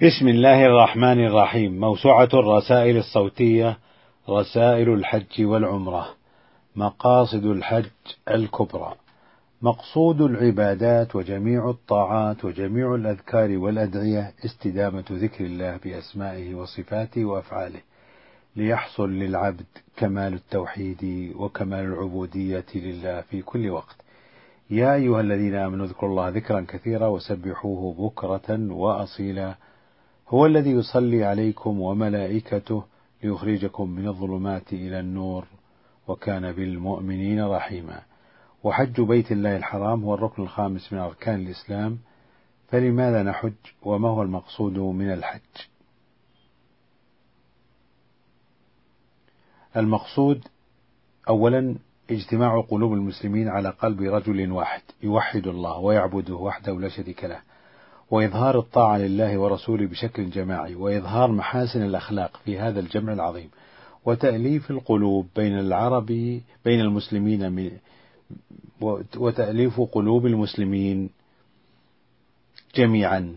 بسم الله الرحمن الرحيم. موسوعة الرسائل الصوتية، رسائل الحج والعمرة. مقاصد الحج الكبرى: مقصود العبادات وجميع الطاعات وجميع الأذكار والأدعية استدامة ذكر الله بأسمائه وصفاته وأفعاله، ليحصل للعبد كمال التوحيد وكمال العبودية لله في كل وقت. يا أيها الذين آمنوا اذكروا الله ذكرا كثيرا وسبحوه بكرة وأصيلا، هو الذي يصلي عليكم وملائكته ليخرجكم من الظلمات إلى النور وكان بالمؤمنين رحيما. وحج بيت الله الحرام هو الركن الخامس من أركان الإسلام، فلماذا نحج وما هو المقصود من الحج؟ المقصود أولا اجتماع قلوب المسلمين على قلب رجل واحد يوحد الله ويعبده وحده لا شريك له، وإظهار الطاعة لله ورسوله بشكل جماعي، وإظهار محاسن الأخلاق في هذا الجمع العظيم، وتأليف القلوب بين المسلمين، وتأليف قلوب المسلمين جميعا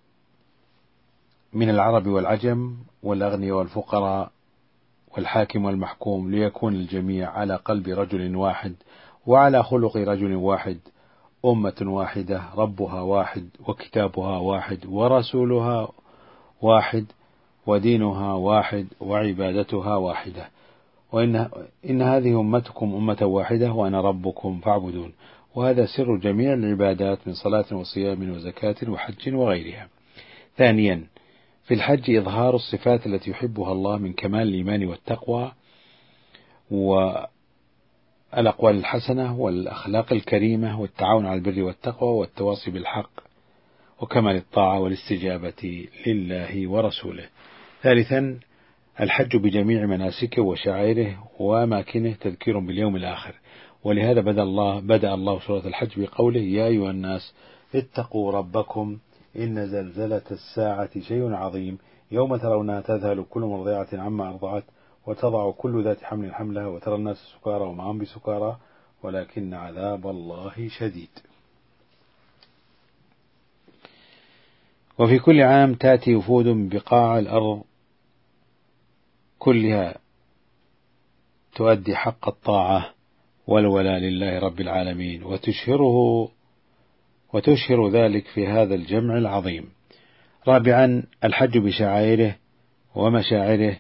من العرب والعجم والأغنياء والفقراء والحاكم والمحكوم، ليكون الجميع على قلب رجل واحد وعلى خلق رجل واحد، أمة واحدة ربها واحد وكتابها واحد ورسولها واحد ودينها واحد وعبادتها واحدة، إن هذه أمتكم أمة واحدة وأنا ربكم فاعبدون. وهذا سر جميع العبادات من صلاة وصيام وزكاة وحج وغيرها. ثانيا، في الحج إظهار الصفات التي يحبها الله من كمال الإيمان والتقوى والأقوال الحسنة والأخلاق الكريمة والتعاون على البر والتقوى والتواصي بالحق وكمال الطاعة والاستجابة لله ورسوله. ثالثا، الحج بجميع مناسكه وشعائره وأماكنه تذكير باليوم الآخر، ولهذا بدأ الله سورة الحج بقوله: يا أيها الناس اتقوا ربكم إن زلزلة الساعة شيء عظيم، يوم ترونها تذهل كل مرضعة عما أرضعت وتضع كل ذات حمل حملها وترى الناس سكارى وما هم بسكارى ولكن عذاب الله شديد. وفي كل عام تأتي وفود من بقاع الأرض كلها تؤدي حق الطاعة والولاء لله رب العالمين وتشهر ذلك في هذا الجمع العظيم. رابعا، الحج بشعائره ومشاعره.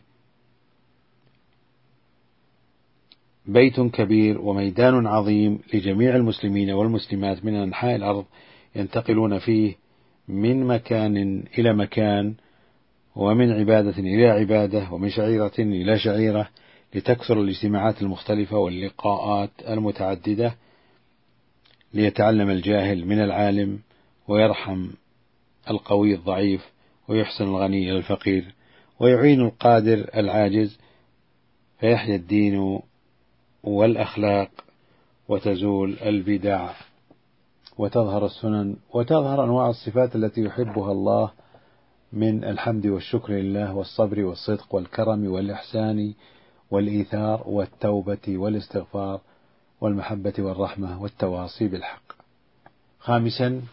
بيت كبير وميدان عظيم لجميع المسلمين والمسلمات من أنحاء الأرض ينتقلون فيه من مكان إلى مكان، ومن عبادة إلى عبادة، ومن شعيرة إلى شعيرة، لتكثر الاجتماعات المختلفة واللقاءات المتعددة، ليتعلم الجاهل من العالم، ويرحم القوي الضعيف، ويحسن الغني إلى الفقير، ويعين القادر العاجز، فيحيا الدين والأخلاق، وتزول البدع، وتظهر السنن، وتظهر أنواع الصفات التي يحبها الله من الحمد والشكر لله والصبر والصدق والكرم والإحسان والإيثار والتوبة والاستغفار والمحبة والرحمة والتواصي بالحق. خامسا،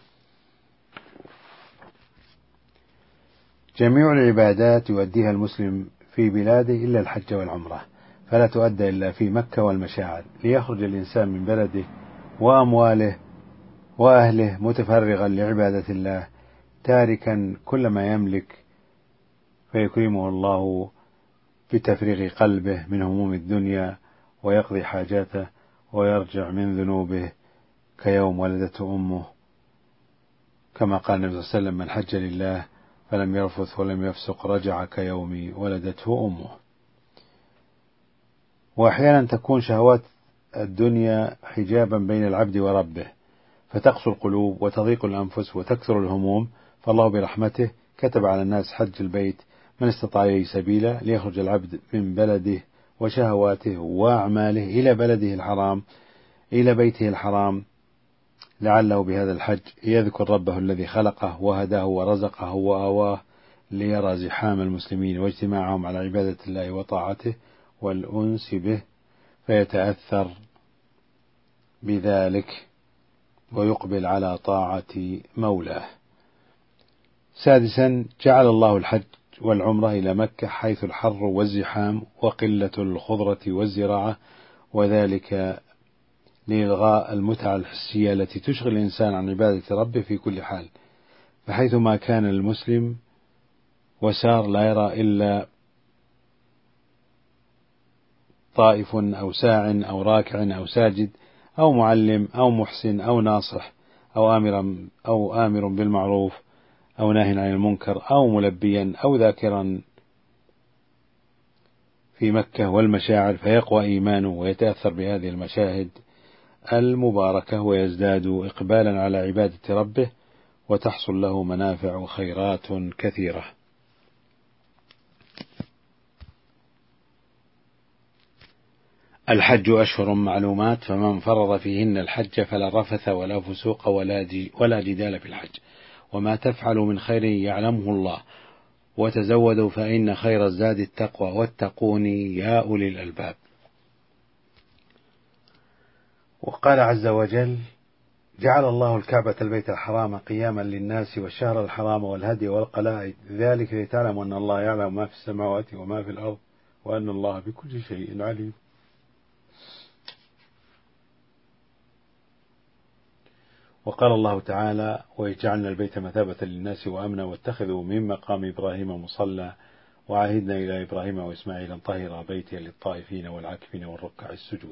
جميع العبادات يؤديها المسلم في بلاده إلا الحج والعمرة، فلا تؤدى إلا في مكة والمشاعر، ليخرج الإنسان من بلده وأمواله وأهله متفرغا لعبادة الله، تاركا كل ما يملك، فيكرمه الله بتفريغ قلبه من هموم الدنيا ويقضي حاجاته ويرجع من ذنوبه كيوم ولدته أمه، كما قال النبي صلى الله عليه وسلم: من حج لله فلم يرفث ولم يفسق رجع كيوم ولدته أمه. وأحيانا تكون شهوات الدنيا حجابا بين العبد وربه، فتقسو القلوب وتضيق الأنفس وتكثر الهموم، فالله برحمته كتب على الناس حج البيت من استطاع إليه سبيلا، ليخرج العبد من بلده وشهواته وأعماله إلى بيته الحرام، لعله بهذا الحج يذكر ربه الذي خلقه وهداه ورزقه وآواه، ليرى زحام المسلمين واجتماعهم على عبادة الله وطاعته والأنس به، فيتأثر بذلك ويقبل على طاعة مولاه. سادسا، جعل الله الحج والعمرة إلى مكة حيث الحر والزحام وقلة الخضرة والزراعة، وذلك لإلغاء المتعة الحسية التي تشغل الإنسان عن عبادة ربه في كل حال، فحيثما كان المسلم وسار لا يرى إلا طائف أو ساع أو راكع أو ساجد أو معلم أو محسن أو ناصح أو آمر بالمعروف أو ناهٍ عن المنكر أو ملبيا أو ذاكرا في مكة والمشاعر، فيقوى إيمانه ويتأثر بهذه المشاهد المباركة ويزداد إقبالا على عبادة ربه، وتحصل له منافع وخيرات كثيرة. الحج أشهر معلومات، فمن فرض فيهن الحج فلا رفث ولا فسوق ولا جدال في الحج، وما تفعل من خير يعلمه الله، وتزودوا فإن خير الزاد التقوى واتقون يا أولي الألباب. وقال عز وجل: جعل الله الكعبة البيت الحرام قياما للناس والشهر الحرام والهدي والقلائد، ذلك لتعلموا أن الله يعلم ما في السماوات وما في الأرض وأن الله بكل شيء عليم. وقال الله تعالى: وجعلنا البيت مثابة للناس وأمنا واتخذوا من مقام إبراهيم مصلى وعهدنا إلى إبراهيم وإسماعيل أن طهر بيتي للطائفين والعاكفين والركع السجود.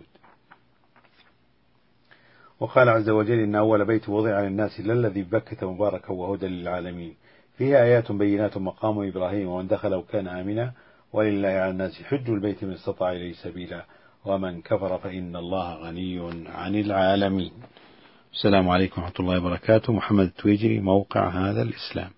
وقال عز وجل: إن أول بيت وضع للناس للذي ببكة مباركا وهدى للعالمين، فيها آيات بينات مقام إبراهيم ومن دخله كان آمنا ولله على الناس حج البيت من استطاع إليه سبيلا ومن كفر فإن الله غني عن العالمين. السلام عليكم ورحمة الله وبركاته. محمد التويجري، موقع هذا الإسلام.